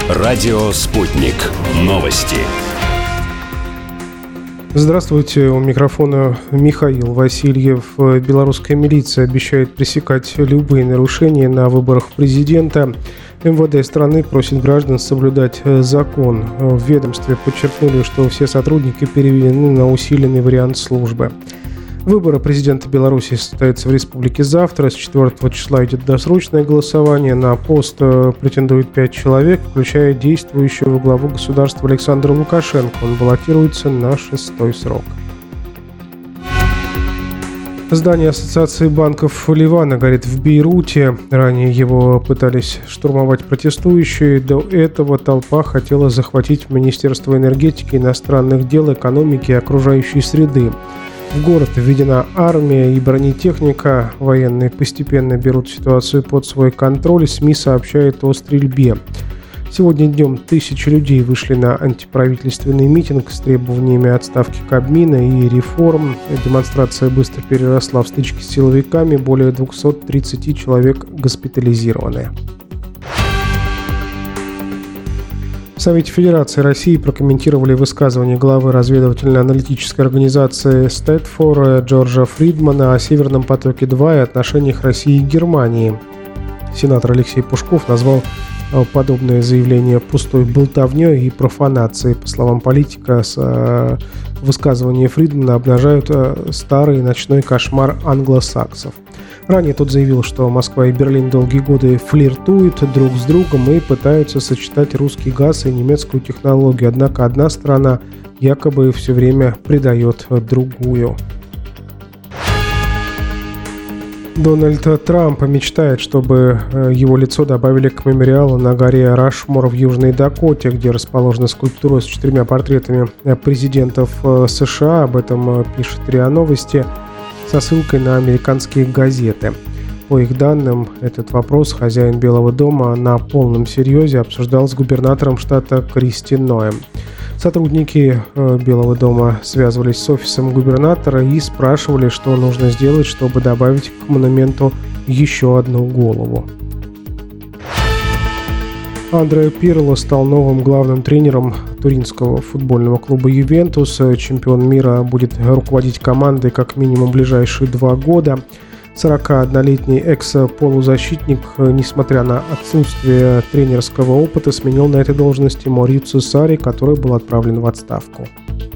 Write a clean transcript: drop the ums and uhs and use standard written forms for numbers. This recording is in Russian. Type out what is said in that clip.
Радио «Спутник». Новости. Здравствуйте, у микрофона Михаил Васильев. Белорусская милиция обещает пресекать любые нарушения на выборах президента. МВД страны просит граждан соблюдать закон. В ведомстве подчеркнули, что все сотрудники переведены на усиленный вариант службы. Выборы президента Беларуси состоятся в республике завтра. С 4 числа идет досрочное голосование. На пост претендует 5 человек, включая действующего главу государства Александра Лукашенко. Он баллотируется на 6-й срок. Здание Ассоциации банков Ливана горит в Бейруте. Ранее его пытались штурмовать протестующие. До этого толпа хотела захватить Министерство энергетики, иностранных дел, экономики и окружающей среды. В город введена армия и бронетехника. Военные постепенно берут ситуацию под свой контроль. СМИ сообщают о стрельбе. Сегодня днем тысячи людей вышли на антиправительственный митинг с требованиями отставки Кабмина и реформ. Демонстрация быстро переросла в стычки с силовиками. Более 230 человек госпитализированы. В Совете Федерации России прокомментировали высказывание главы разведывательно-аналитической организации Стэтфор Джорджа Фридмана о «Северном потоке-2» и отношениях России и Германии. Сенатор Алексей Пушков назвал подобное заявление пустой болтовней и профанацией. По словам политика, высказывания Фридмана обнажают старый ночной кошмар англосаксов. Ранее тот заявил, что Москва и Берлин долгие годы флиртуют друг с другом и пытаются сочетать русский газ и немецкую технологию. Однако одна страна якобы все время предает другую. Дональд Трамп мечтает, чтобы его лицо добавили к мемориалу на горе Рашмор в Южной Дакоте, где расположена скульптура с 4 портретами президентов США. Об этом пишет РИА Новости со ссылкой на американские газеты. По их данным, этот вопрос хозяин Белого дома на полном серьезе обсуждал с губернатором штата Кристи Ноэм. Сотрудники Белого дома связывались с офисом губернатора и спрашивали, что нужно сделать, чтобы добавить к монументу еще одну голову. Андреа Пирло стал новым главным тренером туринского футбольного клуба «Ювентус». Чемпион мира будет руководить командой как минимум ближайшие 2 года. 41-летний экс-полузащитник, несмотря на отсутствие тренерского опыта, сменил на этой должности Маурицио Сарри, который был отправлен в отставку.